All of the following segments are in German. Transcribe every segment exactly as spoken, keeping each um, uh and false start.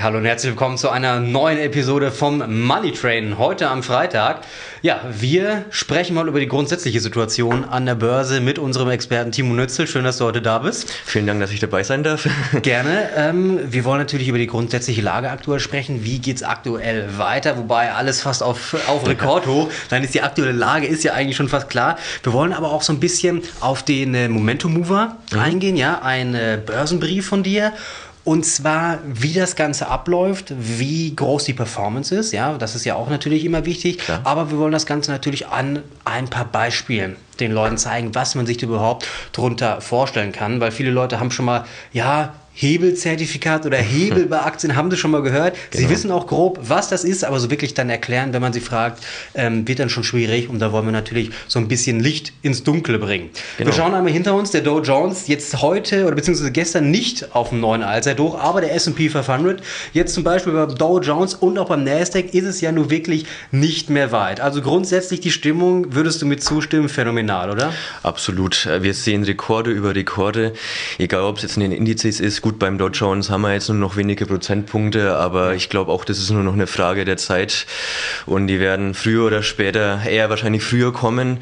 Hallo und herzlich willkommen zu einer neuen Episode vom Money Train. Heute am Freitag. Ja, wir sprechen mal über die grundsätzliche Situation an der Börse mit unserem Experten Timo Nützel. Schön, dass du heute da bist. Vielen Dank, dass ich dabei sein darf. Gerne. Ähm, wir wollen natürlich über die grundsätzliche Lage aktuell sprechen. Wie geht es aktuell weiter? Wobei alles fast auf, auf Rekord hoch. Dann ist die aktuelle Lage ist ja eigentlich schon fast klar. Wir wollen aber auch so ein bisschen auf den äh, Momentum Mover mhm. eingehen. Ja, ein äh, Börsenbrief von dir. Und zwar, wie das Ganze abläuft, wie groß die Performance ist, ja, das ist ja auch natürlich immer wichtig, Klar. aber wir wollen das Ganze natürlich an ein paar Beispielen den Leuten zeigen, was man sich überhaupt darunter vorstellen kann, weil viele Leute haben schon mal, ja, Hebelzertifikat oder Hebel bei Aktien, haben Sie schon mal gehört. Genau. Sie wissen auch grob, was das ist, aber so wirklich dann erklären, wenn man sie fragt, ähm, wird dann schon schwierig und da wollen wir natürlich so ein bisschen Licht ins Dunkle bringen. Genau. Wir schauen einmal hinter uns, der Dow Jones jetzt heute oder beziehungsweise gestern nicht auf dem neuen Allzeithoch, aber der S und P fünfhundert, jetzt zum Beispiel beim Dow Jones und auch beim Nasdaq ist es ja nur wirklich nicht mehr weit. Also grundsätzlich die Stimmung, würdest du mit zustimmen, phänomenal, oder? Absolut. Wir sehen Rekorde über Rekorde, egal ob es jetzt in den Indizes ist. Gut, beim Dow Jones haben wir jetzt nur noch wenige Prozentpunkte, aber ich glaube auch, das ist nur noch eine Frage der Zeit und die werden früher oder später, eher wahrscheinlich früher kommen.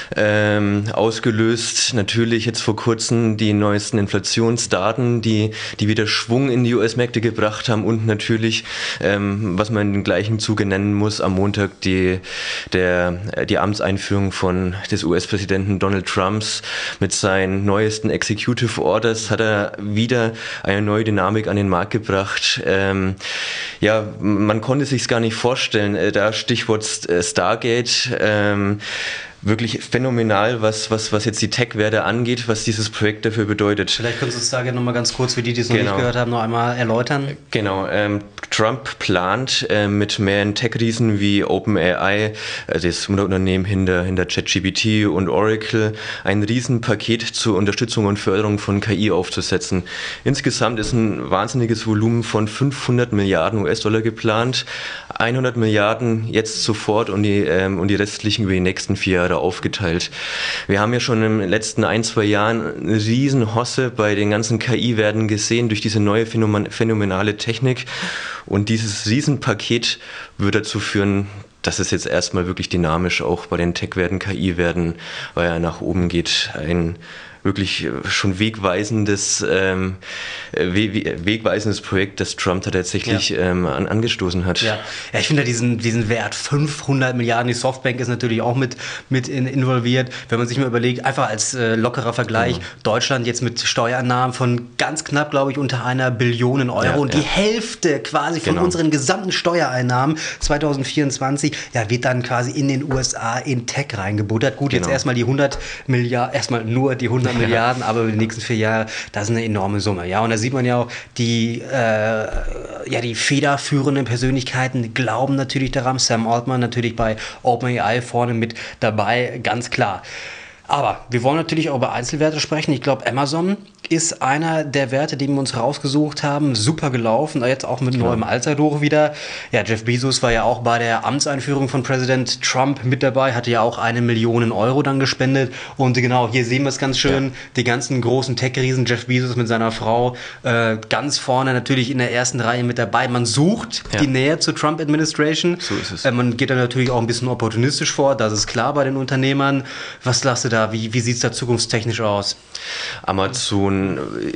Ähm, ausgelöst natürlich jetzt vor kurzem die neuesten Inflationsdaten, die, die wieder Schwung in die U S-Märkte gebracht haben und natürlich, ähm, was man in dem gleichen Zuge nennen muss, am Montag die, der, die Amtseinführung von des U S-Präsidenten Donald Trumps mit seinen neuesten Executive Orders hat er wieder eine neue Dynamik an den Markt gebracht. Ähm, ja, man konnte sich es gar nicht vorstellen. Äh, da Stichwort Stargate. Ähm, Wirklich phänomenal, was, was, was jetzt die Tech-Werte angeht, was dieses Projekt dafür bedeutet. Vielleicht kannst du es da nochmal ganz kurz, für die, die es noch genau. nicht gehört haben, noch einmal erläutern. Genau, ähm, Trump plant äh, mit mehreren Tech-Riesen wie OpenAI, äh, das Unternehmen hinter, hinter ChatGPT und Oracle, ein Riesenpaket zur Unterstützung und Förderung von K I aufzusetzen. Insgesamt ist ein wahnsinniges Volumen von fünfhundert Milliarden U S-Dollar geplant, hundert Milliarden jetzt sofort und die, ähm, und die restlichen über die nächsten vier Jahre aufgeteilt. Wir haben ja schon in den letzten ein, zwei Jahren eine riesen Hosse bei den ganzen K I-Werten gesehen durch diese neue phänomenale Technik und dieses Riesenpaket wird dazu führen, dass es jetzt erstmal wirklich dynamisch auch bei den Tech-Werten, K I-Werten, weil er nach oben geht, ein wirklich schon wegweisendes, ähm, we- wegweisendes Projekt, das Trump da tatsächlich ja. ähm, an, angestoßen hat. Ja, ja ich finde diesen, diesen Wert fünfhundert Milliarden, die Softbank ist natürlich auch mit, mit in, involviert. Wenn man sich mal überlegt, einfach als äh, lockerer Vergleich, genau. Deutschland jetzt mit Steuereinnahmen von ganz knapp, glaube ich, unter einer Billion Euro. Ja, und ja. die Hälfte quasi von genau. unseren gesamten Steuereinnahmen zwanzig vierundzwanzig ja, wird dann quasi in den U S A in Tech reingebuttert. Gut, genau. jetzt erstmal die hundert Milliarden, erstmal nur die hundert Milliarden, aber über die nächsten vier Jahre, das ist eine enorme Summe. Ja, und da sieht man ja auch, die, äh, ja, die federführenden Persönlichkeiten glauben natürlich daran. Sam Altman natürlich bei OpenAI vorne mit dabei, ganz klar. Aber wir wollen natürlich auch über Einzelwerte sprechen. Ich glaube, Amazon ist einer der Werte, die wir uns rausgesucht haben. Super gelaufen, jetzt auch mit neuem Allzeithoch wieder. Ja, Jeff Bezos war ja auch bei der Amtseinführung von Präsident Trump mit dabei, hatte ja auch eine Million Euro dann gespendet. Und genau, hier sehen wir es ganz schön, ja. die ganzen großen Tech-Riesen, Jeff Bezos mit seiner Frau, äh, ganz vorne natürlich in der ersten Reihe mit dabei. Man sucht ja. die Nähe zur Trump-Administration. So ist es. Äh, man geht dann natürlich auch ein bisschen opportunistisch vor, das ist klar bei den Unternehmern. Was sagst du da? Wie, wie sieht es da zukunftstechnisch aus? Amazon,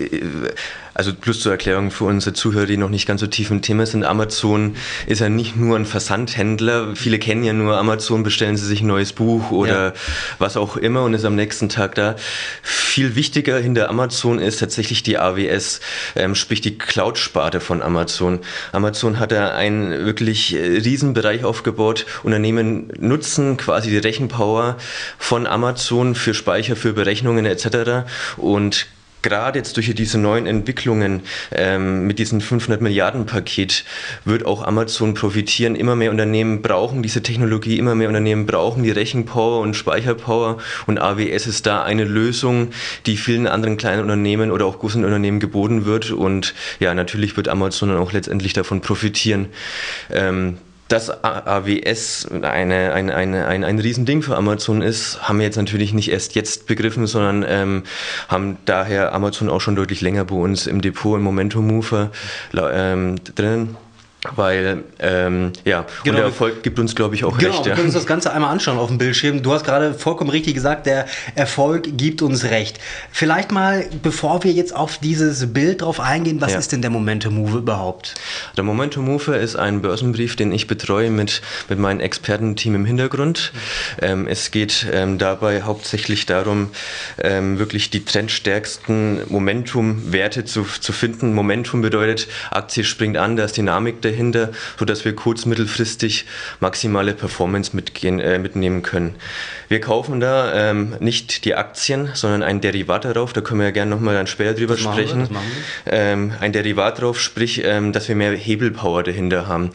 also plus zur Erklärung für unsere Zuhörer, die noch nicht ganz so tief im Thema sind, Amazon ist ja nicht nur ein Versandhändler. Viele kennen ja nur Amazon, bestellen sie sich ein neues Buch oder ja. was auch immer und ist am nächsten Tag da. Viel wichtiger hinter Amazon ist tatsächlich die A W S, ähm, sprich die Cloud-Sparte von Amazon. Amazon hat da einen wirklich riesen Bereich aufgebaut. Unternehmen nutzen quasi die Rechenpower von Amazon für Speicher, für Berechnungen et cetera. Und gerade jetzt durch diese neuen Entwicklungen ähm, mit diesem fünfhundert Milliarden Paket wird auch Amazon profitieren. Immer mehr Unternehmen brauchen diese Technologie, immer mehr Unternehmen brauchen die Rechenpower und Speicherpower und A W S ist da eine Lösung, die vielen anderen kleinen Unternehmen oder auch großen Unternehmen geboten wird und ja, natürlich wird Amazon dann auch letztendlich davon profitieren. Ähm, Dass A W S eine, eine, eine, ein, ein Riesending für Amazon ist, haben wir jetzt natürlich nicht erst jetzt begriffen, sondern ähm, haben daher Amazon auch schon deutlich länger bei uns im Depot, im Momentum Mover ähm, drin. Weil, ähm, ja, genau, und der Erfolg gibt uns, glaube ich, auch genau, recht. Wir ja. können uns das Ganze einmal anschauen auf dem Bildschirm. Du hast gerade vollkommen richtig gesagt, der Erfolg gibt uns recht. Vielleicht mal, bevor wir jetzt auf dieses Bild drauf eingehen, was ja. ist denn der Momentum Mover überhaupt? Der Momentum Mover ist ein Börsenbrief, den ich betreue mit, mit meinem Expertenteam im Hintergrund. Mhm. Ähm, es geht ähm, dabei hauptsächlich darum, ähm, wirklich die trendstärksten Momentum-Werte zu, zu finden. Momentum bedeutet, Aktie springt an, da ist Dynamik dahinter. dahinter, sodass wir kurz-, mittelfristig maximale Performance mitgehen, äh, mitnehmen können. Wir kaufen da ähm, nicht die Aktien, sondern ein Derivat darauf, da können wir ja gerne nochmal dann später drüber das sprechen. Wir, das machen wir. Ähm, ein Derivat drauf, sprich, ähm, dass wir mehr Hebelpower dahinter haben.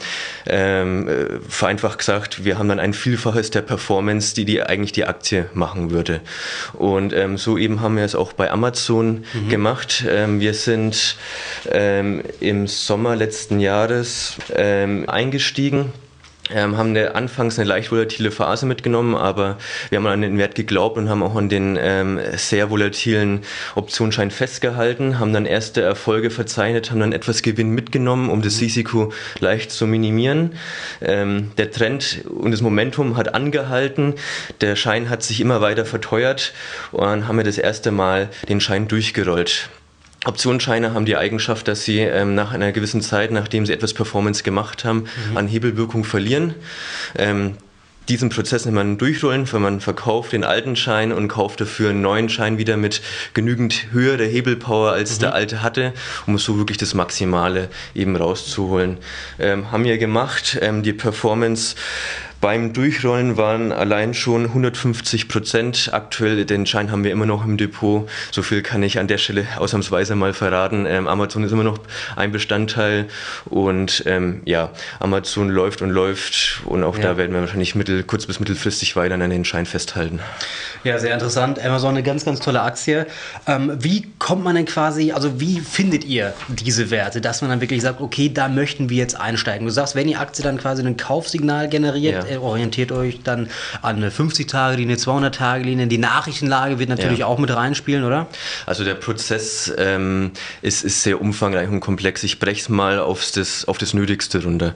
Ähm, äh, vereinfacht gesagt, wir haben dann ein Vielfaches der Performance, die, die eigentlich die Aktie machen würde. Und ähm, so eben haben wir es auch bei Amazon mhm. gemacht. Ähm, wir sind ähm, im Sommer letzten Jahres Ähm, eingestiegen, ähm, haben eine, anfangs eine leicht volatile Phase mitgenommen, aber wir haben an den Wert geglaubt und haben auch an den ähm, sehr volatilen Optionsschein festgehalten, haben dann erste Erfolge verzeichnet, haben dann etwas Gewinn mitgenommen, um das Risiko leicht zu minimieren. Ähm, der Trend und das Momentum hat angehalten, der Schein hat sich immer weiter verteuert und dann haben wir das erste Mal den Schein durchgerollt. Optionsscheine haben die Eigenschaft, dass sie ähm, nach einer gewissen Zeit, nachdem sie etwas Performance gemacht haben, mhm. an Hebelwirkung verlieren. Ähm, diesen Prozess nennt man Durchrollen, wenn man verkauft den alten Schein und kauft dafür einen neuen Schein wieder mit genügend Höhe der Hebelpower, als mhm. der alte hatte, um so wirklich das Maximale eben rauszuholen. Ähm, haben wir gemacht, ähm, die Performance beim Durchrollen waren allein schon hundertfünfzig Prozent. Aktuell, den Schein haben wir immer noch im Depot. So viel kann ich an der Stelle ausnahmsweise mal verraten. Ähm, Amazon ist immer noch ein Bestandteil und ähm, ja, Amazon läuft und läuft und auch ja. da werden wir wahrscheinlich mittel, kurz- bis mittelfristig weiter an den Schein festhalten. Ja, sehr interessant. Amazon, eine ganz, ganz tolle Aktie. Ähm, wie kommt man denn quasi, also wie findet ihr diese Werte, dass man dann wirklich sagt, okay, da möchten wir jetzt einsteigen? Du sagst, wenn die Aktie dann quasi ein Kaufsignal generiert, ja. orientiert euch dann an eine fünfzig-Tage-Linie, zweihundert-Tage-Linie. Die Nachrichtenlage wird natürlich ja. auch mit reinspielen, oder? Also der Prozess ähm, ist, ist sehr umfangreich und komplex. Ich breche es mal aufs das, auf das Nötigste runter.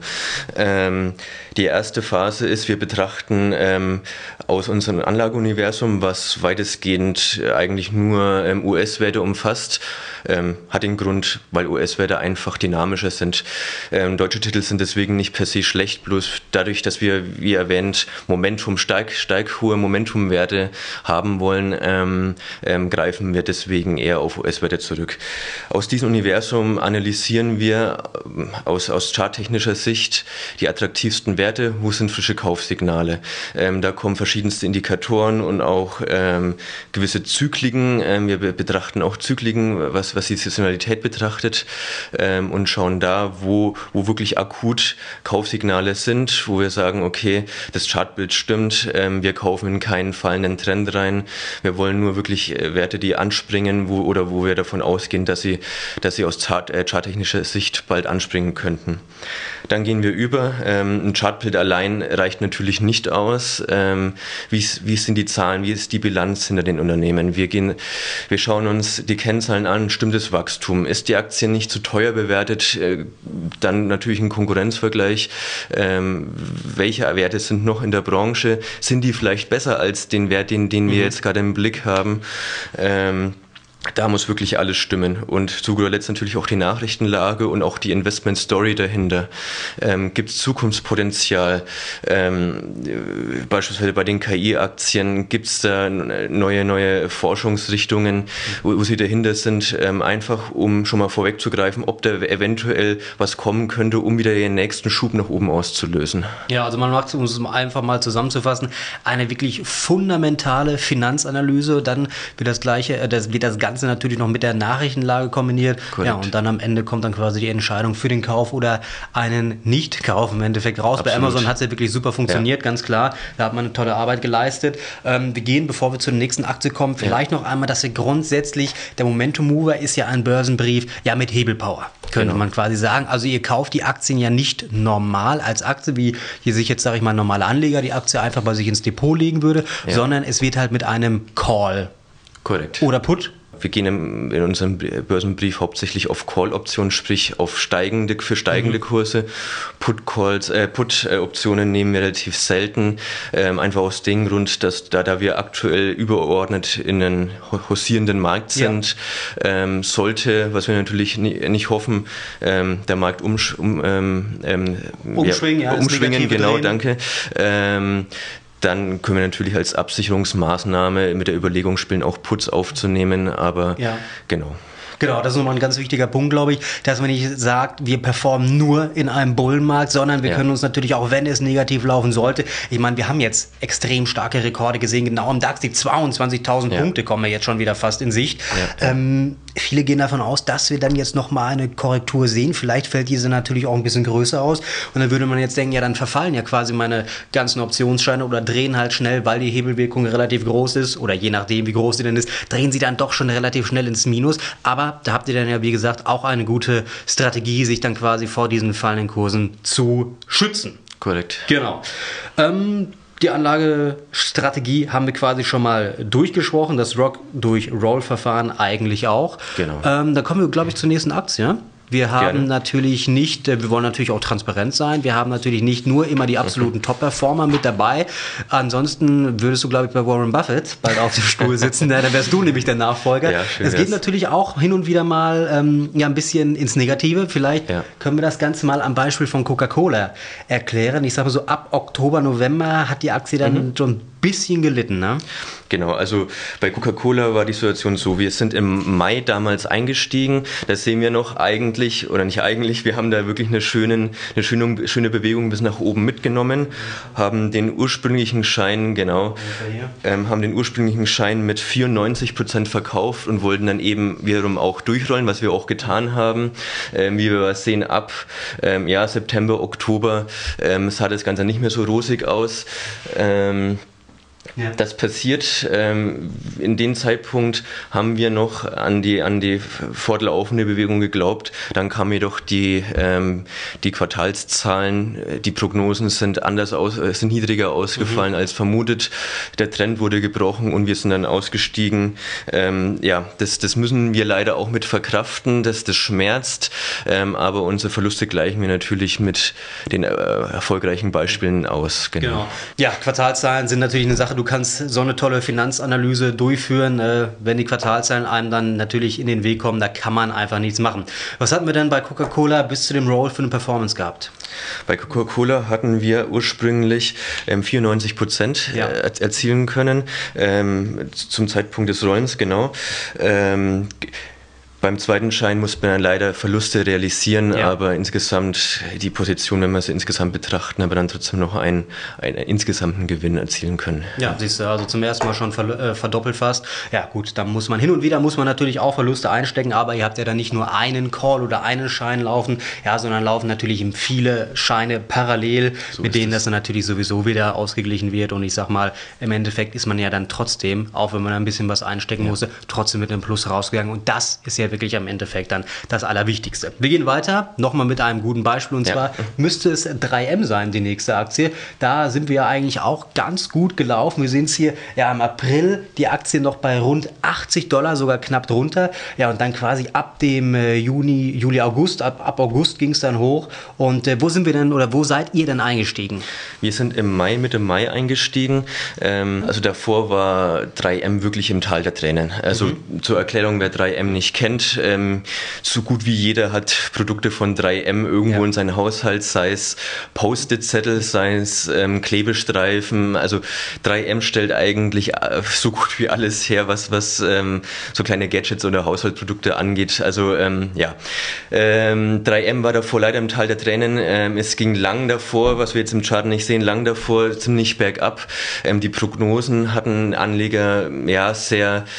Ähm, die erste Phase ist, wir betrachten ähm, aus unserem Anlageuniversum, was weitestgehend eigentlich nur ähm, U S-Werte umfasst, ähm, hat den Grund, weil U S-Werte einfach dynamischer sind. Ähm, deutsche Titel sind deswegen nicht per se schlecht, bloß dadurch, dass wir, wie erwähnt, Momentum, stark, stark hohe Momentumwerte haben wollen, ähm, ähm, greifen wir deswegen eher auf U S-Werte zurück. Aus diesem Universum analysieren wir ähm, aus, aus charttechnischer Sicht die attraktivsten Werte, wo sind frische Kaufsignale. Ähm, da kommen verschiedenste Indikatoren und auch ähm, gewisse Zykliken. Ähm, wir betrachten auch Zykliken, was, was die Saisonalität betrachtet ähm, und schauen da, wo, wo wirklich akut Kaufsignale sind, wo wir sagen, okay, das Chartbild stimmt, ähm, wir kaufen in keinen fallenden Trend rein. Wir wollen nur wirklich äh, Werte, die anspringen, wo, oder wo wir davon ausgehen, dass sie, dass sie aus Chart, äh, charttechnischer Sicht bald anspringen könnten. Dann gehen wir über. Ähm, ein Chartbild allein reicht natürlich nicht aus. Ähm, wie, wie sind die Zahlen, wie ist die Bilanz hinter den Unternehmen? Wir, gehen, wir schauen uns die Kennzahlen an, stimmt das Wachstum? Ist die Aktie nicht zu teuer bewertet? Äh, dann natürlich ein Konkurrenzvergleich. Ähm, welche Werte sind noch in der Branche? Sind die vielleicht besser als den Wert, den, den wir mhm. jetzt gerade im Blick haben? Ähm, Da muss wirklich alles stimmen und zu guter Letzt natürlich auch die Nachrichtenlage und auch die Investment Story dahinter. Ähm, gibt es Zukunftspotenzial? Ähm, beispielsweise bei den K I-Aktien gibt es da neue, neue Forschungsrichtungen, wo, wo sie dahinter sind, ähm, einfach um schon mal vorwegzugreifen, ob da eventuell was kommen könnte, um wieder den nächsten Schub nach oben auszulösen. Ja, also man macht es, um es einfach mal zusammenzufassen, eine wirklich fundamentale Finanzanalyse, dann wird das gleiche, das wird das Ganze Ganze natürlich noch mit der Nachrichtenlage kombiniert. Korrekt. Ja, und dann am Ende kommt dann quasi die Entscheidung für den Kauf oder einen Nicht-Kauf im Endeffekt raus. Absolut. Bei Amazon hat es ja wirklich super funktioniert, ja. ganz klar. Da hat man eine tolle Arbeit geleistet. Ähm, wir gehen, bevor wir zur nächsten Aktie kommen, vielleicht ja. noch einmal, dass wir grundsätzlich, der Momentum Mover ist ja ein Börsenbrief, ja mit Hebelpower, könnte genau. man quasi sagen. Also ihr kauft die Aktien ja nicht normal als Aktie, wie hier sich jetzt, sage ich mal, ein normaler Anleger die Aktie einfach bei sich ins Depot legen würde, ja. sondern es wird halt mit einem Call. Korrekt. Oder Put. Wir gehen im, in unserem Börsenbrief hauptsächlich auf Call-Optionen, sprich auf steigende, für steigende mhm. Kurse. Put-Calls, äh, Put-Optionen nehmen wir relativ selten, ähm, einfach aus dem Grund, dass da, da wir aktuell übergeordnet in einem haussierenden Markt sind, ja. ähm, sollte, was wir natürlich nie, nicht hoffen, ähm, der Markt umsch, um, ähm, umschwingen, ja, ja, umschwingen, genau, drehen. danke. Ähm, Dann können wir natürlich als Absicherungsmaßnahme mit der Überlegung spielen, auch Puts aufzunehmen, aber ja. genau. Genau, das ist nochmal ein ganz wichtiger Punkt, glaube ich, dass man nicht sagt, wir performen nur in einem Bullenmarkt, sondern wir ja. können uns natürlich auch, wenn es negativ laufen sollte, ich meine, wir haben jetzt extrem starke Rekorde gesehen, genau im DAX, die zweiundzwanzigtausend ja. Punkte kommen ja jetzt schon wieder fast in Sicht. Ja. Ähm, viele gehen davon aus, dass wir dann jetzt nochmal eine Korrektur sehen, vielleicht fällt diese natürlich auch ein bisschen größer aus und dann würde man jetzt denken, ja, dann verfallen ja quasi meine ganzen Optionsscheine oder drehen halt schnell, weil die Hebelwirkung relativ groß ist oder je nachdem, wie groß sie denn ist, drehen sie dann doch schon relativ schnell ins Minus, aber da habt ihr dann ja, wie gesagt, auch eine gute Strategie, sich dann quasi vor diesen fallenden Kursen zu schützen. Korrekt. Genau. Ähm, die Anlagestrategie haben wir quasi schon mal durchgesprochen, das Rock durch Roll-Verfahren eigentlich auch. Genau. Ähm, da kommen wir, glaube ich, zur nächsten Aktie. Wir haben Gerne. natürlich nicht, wir wollen natürlich auch transparent sein, wir haben natürlich nicht nur immer die absoluten Top-Performer mit dabei. Ansonsten würdest du, glaube ich, bei Warren Buffett bald auf dem Stuhl sitzen, da wärst du nämlich der Nachfolger. Ja, schön, es geht natürlich auch hin und wieder mal ähm, ja, ein bisschen ins Negative. Vielleicht ja. können wir das Ganze mal am Beispiel von Coca-Cola erklären. Ich sage mal so, ab Oktober, November hat die Aktie dann mhm. schon ein bisschen gelitten, ne? Genau, also bei Coca-Cola war die Situation so, wir sind im Mai damals eingestiegen, das sehen wir noch eigentlich, oder nicht eigentlich, wir haben da wirklich eine, schönen, eine schöne, schöne Bewegung bis nach oben mitgenommen, haben den ursprünglichen Schein, genau, ähm, haben den ursprünglichen Schein mit vierundneunzig Prozent verkauft und wollten dann eben wiederum auch durchrollen, was wir auch getan haben. Ähm, wie wir sehen, ab ähm, ja, September, Oktober ähm, sah das Ganze nicht mehr so rosig aus. Ähm, Ja. Das passiert. Ähm, in dem Zeitpunkt haben wir noch an die, an die fortlaufende Bewegung geglaubt. Dann kamen jedoch die, ähm, die Quartalszahlen, die Prognosen sind anders aus, sind niedriger ausgefallen mhm. als vermutet. Der Trend wurde gebrochen und wir sind dann ausgestiegen. Ähm, ja, das, das müssen wir leider auch mit verkraften. Das, das schmerzt. Ähm, aber unsere Verluste gleichen wir natürlich mit den äh, erfolgreichen Beispielen aus. Genau. genau. Ja, Quartalszahlen sind natürlich eine Sache. Du kannst so eine tolle Finanzanalyse durchführen, äh, wenn die Quartalzahlen einem dann natürlich in den Weg kommen, da kann man einfach nichts machen. Was hatten wir denn bei Coca-Cola bis zu dem Roll für eine Performance gehabt? Bei Coca-Cola hatten wir ursprünglich ähm, vierundneunzig Prozent ja. äh, erzielen können, ähm, zum Zeitpunkt des Rollens, genau. Ähm, Beim zweiten Schein muss man leider Verluste realisieren, ja. aber insgesamt die Position, wenn wir sie insgesamt betrachten, aber dann trotzdem noch einen, einen insgesamten Gewinn erzielen können. Ja, siehst du, also zum ersten Mal schon verdoppelt fast. Ja gut, da muss man hin und wieder muss man natürlich auch Verluste einstecken, aber ihr habt ja dann nicht nur einen Call oder einen Schein laufen, ja, sondern laufen natürlich viele Scheine parallel, so mit denen das dann natürlich sowieso wieder ausgeglichen wird und ich sag mal, im Endeffekt ist man ja dann trotzdem, auch wenn man ein bisschen was einstecken ja. musste, trotzdem mit einem Plus rausgegangen und das ist ja wirklich am Endeffekt dann das Allerwichtigste. Wir gehen weiter, nochmal mit einem guten Beispiel und ja. zwar müsste es drei M sein, die nächste Aktie. Da sind wir ja eigentlich auch ganz gut gelaufen. Wir sehen es hier ja im April, die Aktie noch bei rund achtzig Dollar, sogar knapp drunter. Ja und dann quasi ab dem äh, Juni, Juli, August, ab, ab August ging es dann hoch. Und äh, wo sind wir denn oder wo seid ihr denn eingestiegen? Wir sind im Mai, Mitte Mai eingestiegen. Ähm, also davor war drei M wirklich im Tal der Tränen. Also mhm. zur Erklärung, wer drei M nicht kennt, Ähm, so gut wie jeder hat Produkte von drei M irgendwo ja. in seinem Haushalt, sei es Post-it-Zettel, sei es ähm, Klebestreifen. Also drei M stellt eigentlich äh, so gut wie alles her, was, was ähm, so kleine Gadgets oder Haushaltsprodukte angeht. Also ähm, ja, ähm, drei M war davor leider im Tal der Tränen. Ähm, es ging lang davor, was wir jetzt im Chart nicht sehen, lang davor ziemlich bergab. Ähm, die Prognosen hatten Anleger ja sehr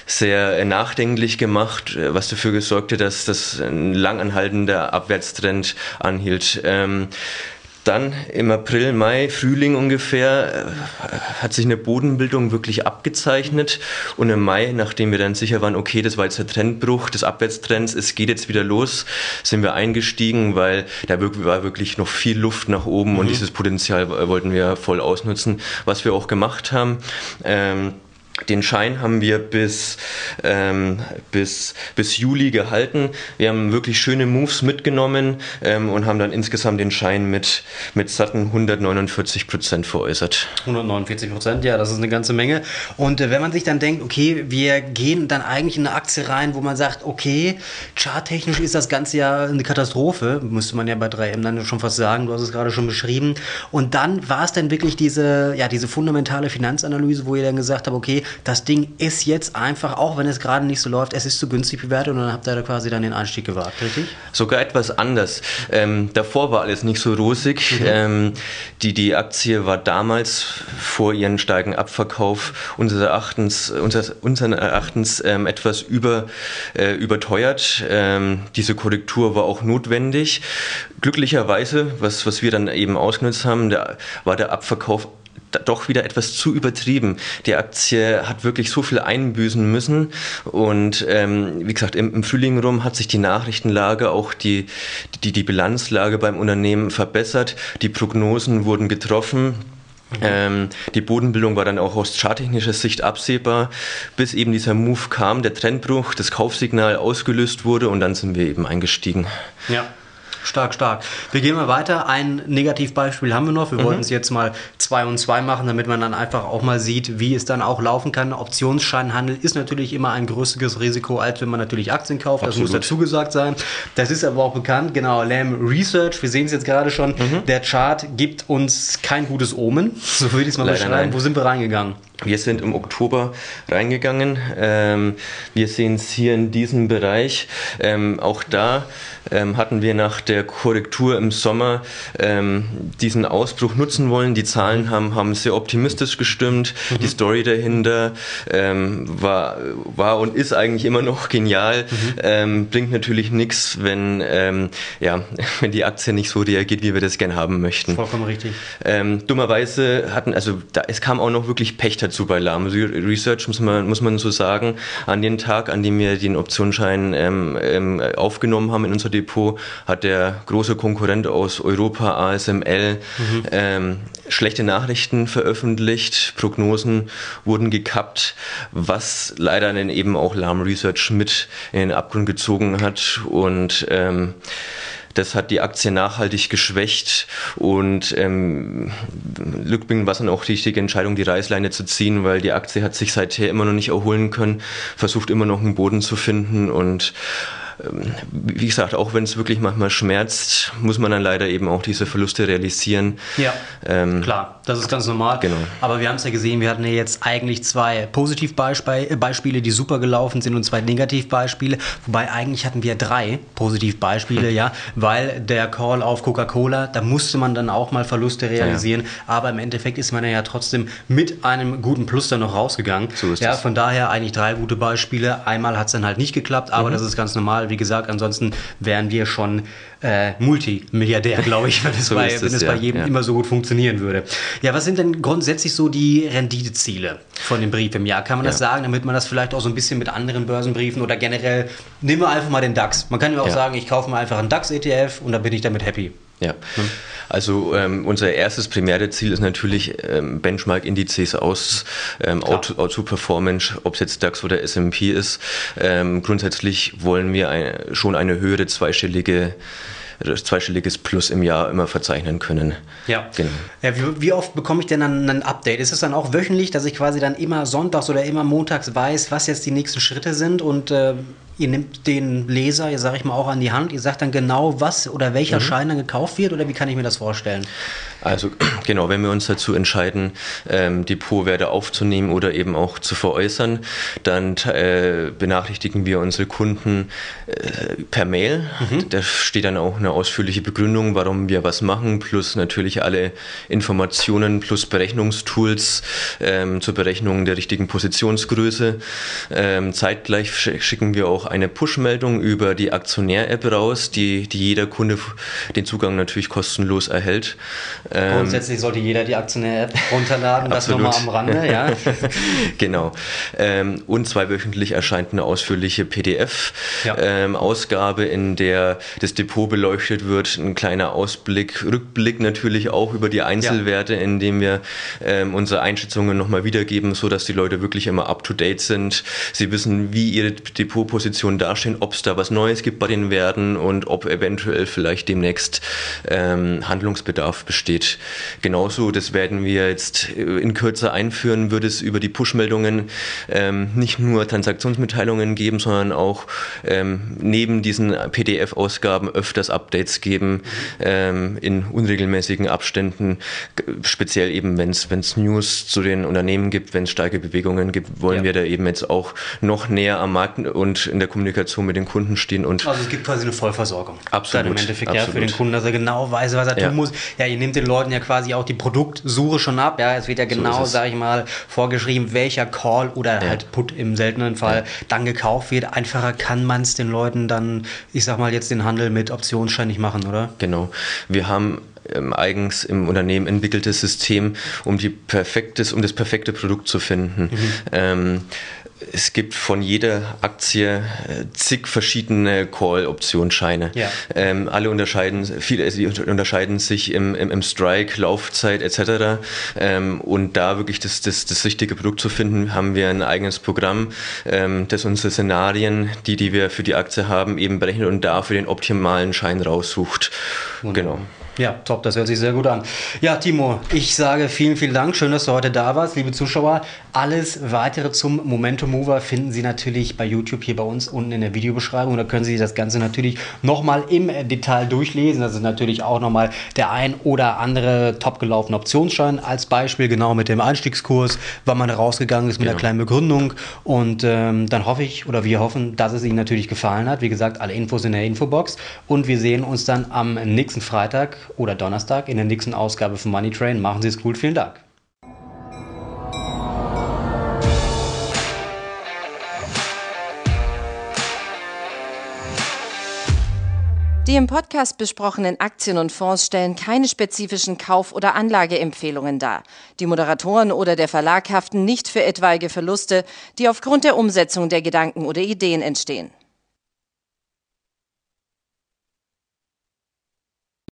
sehr nachdenklich gemacht, was dafür gesorgt hat, dass das ein langanhaltender Abwärtstrend anhielt. Ähm, Dann im April, Mai, Frühling ungefähr, hat sich eine Bodenbildung wirklich abgezeichnet. Und im Mai, nachdem wir dann sicher waren, okay, das war jetzt der Trendbruch des Abwärtstrends, es geht jetzt wieder los, sind wir eingestiegen, weil da war wirklich noch viel Luft nach oben mhm. und dieses Potenzial wollten wir voll ausnutzen, was wir auch gemacht haben. Ähm, Den Schein haben wir bis, ähm, bis, bis Juli gehalten. Wir haben wirklich schöne Moves mitgenommen ähm, und haben dann insgesamt den Schein mit, mit satten hundertneunundvierzig Prozent veräußert. hundertneunundvierzig Prozent, ja, das ist eine ganze Menge. Und äh, wenn man sich dann denkt, okay, wir gehen dann eigentlich in eine Aktie rein, wo man sagt, okay, charttechnisch ist das Ganze ja eine Katastrophe, müsste man ja bei drei M dann schon fast sagen, du hast es gerade schon beschrieben. Und dann war es dann wirklich diese, ja, diese fundamentale Finanzanalyse, wo ihr dann gesagt habt, okay, das Ding ist jetzt einfach, auch wenn es gerade nicht so läuft, es ist zu günstig bewertet und dann habt ihr da quasi dann den Einstieg gewagt, richtig? Sogar etwas anders. Ähm, davor war alles nicht so rosig. Mhm. Ähm, die, die Aktie war damals vor ihrem starken Abverkauf unseres Erachtens, unseres, unseren Erachtens ähm, etwas über, äh, überteuert. Ähm, diese Korrektur war auch notwendig. Glücklicherweise, was, was wir dann eben ausgenutzt haben, der, war der Abverkauf doch wieder etwas zu übertrieben. Die Aktie hat wirklich so viel einbüßen müssen und ähm, wie gesagt, im, im Frühling rum hat sich die Nachrichtenlage, auch die, die, die Bilanzlage beim Unternehmen verbessert. Die Prognosen wurden getroffen. Mhm. Ähm, die Bodenbildung war dann auch aus charttechnischer Sicht absehbar, bis eben dieser Move kam, der Trendbruch, das Kaufsignal ausgelöst wurde und dann sind wir eben eingestiegen. Ja. Stark, stark. Wir gehen mal weiter. Ein Negativbeispiel haben wir noch. Wir mhm. wollten es jetzt mal zwei und zwei machen, damit man dann einfach auch mal sieht, wie es dann auch laufen kann. Optionsscheinhandel ist natürlich immer ein größeres Risiko, als wenn man natürlich Aktien kauft. Das Absolut. Muss dazu gesagt sein. Das ist aber auch bekannt. Genau, Lam Research, wir sehen es jetzt gerade schon. Mhm. Der Chart gibt uns kein gutes Omen. So würde ich es mal Leider beschreiben. Nein. Wo sind wir reingegangen? Wir sind im Oktober reingegangen. Ähm, wir sehen es hier in diesem Bereich. Ähm, auch da ähm, hatten wir nach der Korrektur im Sommer ähm, diesen Ausbruch nutzen wollen. Die Zahlen haben, haben sehr optimistisch gestimmt. Mhm. Die Story dahinter ähm, war, war und ist eigentlich immer noch genial. Mhm. Ähm, bringt natürlich nichts, wenn, ähm, ja, wenn die Aktie nicht so reagiert, wie wir das gerne haben möchten. Vollkommen richtig. Ähm, dummerweise hatten, also da, es kam auch noch wirklich Pech dazu bei Lam Research, muss man, muss man so sagen. An dem Tag, an dem wir den Optionsschein ähm, ähm, aufgenommen haben in unser Depot, hat der große Konkurrent aus Europa, A S M L, mhm. ähm, schlechte Nachrichten veröffentlicht, Prognosen wurden gekappt, was leider dann eben auch Lam Research mit in den Abgrund gezogen hat und ähm, das hat die Aktie nachhaltig geschwächt und ähm, rückblickend war es dann auch die richtige Entscheidung, die Reißleine zu ziehen, weil die Aktie hat sich seither immer noch nicht erholen können, versucht immer noch einen Boden zu finden und wie gesagt, auch wenn es wirklich manchmal schmerzt, muss man dann leider eben auch diese Verluste realisieren. Ja, ähm, klar, das ist ganz normal. Genau. Aber wir haben es ja gesehen, wir hatten ja jetzt eigentlich zwei Positivbeispiele, die super gelaufen sind und zwei Negativbeispiele, wobei eigentlich hatten wir drei Positivbeispiele, mhm. ja, weil der Call auf Coca-Cola, da musste man dann auch mal Verluste realisieren, ja. aber im Endeffekt ist man ja trotzdem mit einem guten Plus dann noch rausgegangen. So ist ja, das. Von daher eigentlich drei gute Beispiele. Einmal hat es dann halt nicht geklappt, aber mhm. das ist ganz normal. Wie gesagt, ansonsten wären wir schon äh, Multimilliardär, glaube ich, wenn es, so bei, es, wenn es ja, bei jedem ja. immer so gut funktionieren würde. Ja, was sind denn grundsätzlich so die Renditeziele von dem Brief im Jahr? Kann man ja. das sagen, damit man das vielleicht auch so ein bisschen mit anderen Börsenbriefen oder generell, nehmen wir einfach mal den DAX. Man kann ja auch ja. sagen, ich kaufe mal einfach einen DAX-E T F und dann bin ich damit happy. Ja, also ähm, unser erstes primäres Ziel ist natürlich ähm, Benchmark-Indizes aus ähm, out, out zu performen, ob es jetzt DAX oder S und P ist. Ähm, grundsätzlich wollen wir ein, schon eine höhere zweistellige zweistelliges Plus im Jahr immer verzeichnen können. Ja. Genau. Ja, wie, wie oft bekomme ich denn dann ein Update? Ist es dann auch wöchentlich, dass ich quasi dann immer sonntags oder immer montags weiß, was jetzt die nächsten Schritte sind und äh, ihr nehmt den Leser, ihr sag ich mal, auch an die Hand, ihr sagt dann genau, was oder welcher mhm. Schein dann gekauft wird, oder wie kann ich mir das vorstellen? Also genau, wenn wir uns dazu entscheiden, ähm, Depotwerte aufzunehmen oder eben auch zu veräußern, dann äh, benachrichtigen wir unsere Kunden äh, per Mail. Mhm. Da steht dann auch eine ausführliche Begründung, warum wir was machen, plus natürlich alle Informationen plus Berechnungstools ähm, zur Berechnung der richtigen Positionsgröße. Ähm, zeitgleich sch- schicken wir auch eine Push-Meldung über die Aktionär-App raus, die, die jeder Kunde den Zugang natürlich kostenlos erhält. Grundsätzlich sollte jeder die Aktionär-App runterladen, das nochmal am Rande, ja. Genau. Ähm, und zweiwöchentlich erscheint eine ausführliche P D F-Ausgabe, ja. ähm, in der das Depot beleuchtet wird, ein kleiner Ausblick, Rückblick natürlich auch über die Einzelwerte, ja. in dem wir ähm, unsere Einschätzungen nochmal wiedergeben, sodass die Leute wirklich immer up-to-date sind. Sie wissen, wie ihre Depotpositionen dastehen, ob es da was Neues gibt bei den Werten und ob eventuell vielleicht demnächst ähm, Handlungsbedarf besteht. Genauso, das werden wir jetzt in Kürze einführen, wird es über die Push-Meldungen ähm, nicht nur Transaktionsmitteilungen geben, sondern auch ähm, neben diesen P D F-Ausgaben öfters Updates geben, ähm, in unregelmäßigen Abständen, speziell eben, wenn es News zu den Unternehmen gibt, wenn es starke Bewegungen gibt, wollen ja. wir da eben jetzt auch noch näher am Markt und in der Kommunikation mit den Kunden stehen. Und also es gibt quasi eine Vollversorgung. Absolut. Dann im Endeffekt absolut. ja für den Kunden, dass er genau weiß, was er ja. tun muss. Ja, ihr nehmt den Leuten ja quasi auch die Produktsuche schon ab. Ja, es wird ja genau, so sage ich mal, vorgeschrieben, welcher Call oder ja. halt Put im seltenen Fall ja. dann gekauft wird. Einfacher kann man es den Leuten dann, ich sag mal, jetzt den Handel mit Optionsschein nicht machen, oder? Genau. Wir haben ähm, eigens im Unternehmen entwickeltes System, um die perfektes, um das perfekte Produkt zu finden. Mhm. Ähm, Es gibt von jeder Aktie zig verschiedene Call-Optionsscheine. Ja. Ähm, alle unterscheiden, viele also die unterscheiden sich im, im, im Strike, Laufzeit et cetera. Ähm, und da wirklich das, das, das richtige Produkt zu finden, haben wir ein eigenes Programm, ähm, das unsere Szenarien, die, die wir für die Aktie haben, eben berechnet und dafür den optimalen Schein raussucht. Wunderbar. Genau. Ja, top, das hört sich sehr gut an. Ja, Timo, ich sage vielen, vielen Dank. Schön, dass du heute da warst. Liebe Zuschauer, alles Weitere zum Momentum Mover finden Sie natürlich bei YouTube hier bei uns unten in der Videobeschreibung. Da können Sie das Ganze natürlich nochmal im Detail durchlesen. Das ist natürlich auch nochmal der ein oder andere top gelaufene Optionsschein als Beispiel, genau mit dem Einstiegskurs, wann man rausgegangen ist mit genau. einer kleinen Begründung. Und ähm, dann hoffe ich, oder wir hoffen, dass es Ihnen natürlich gefallen hat. Wie gesagt, alle Infos in der Infobox. Und wir sehen uns dann am nächsten Freitag oder Donnerstag in der nächsten Ausgabe von Money Train. Machen Sie es gut. Vielen Dank. Die im Podcast besprochenen Aktien und Fonds stellen keine spezifischen Kauf- oder Anlageempfehlungen dar. Die Moderatoren oder der Verlag haften nicht für etwaige Verluste, die aufgrund der Umsetzung der Gedanken oder Ideen entstehen.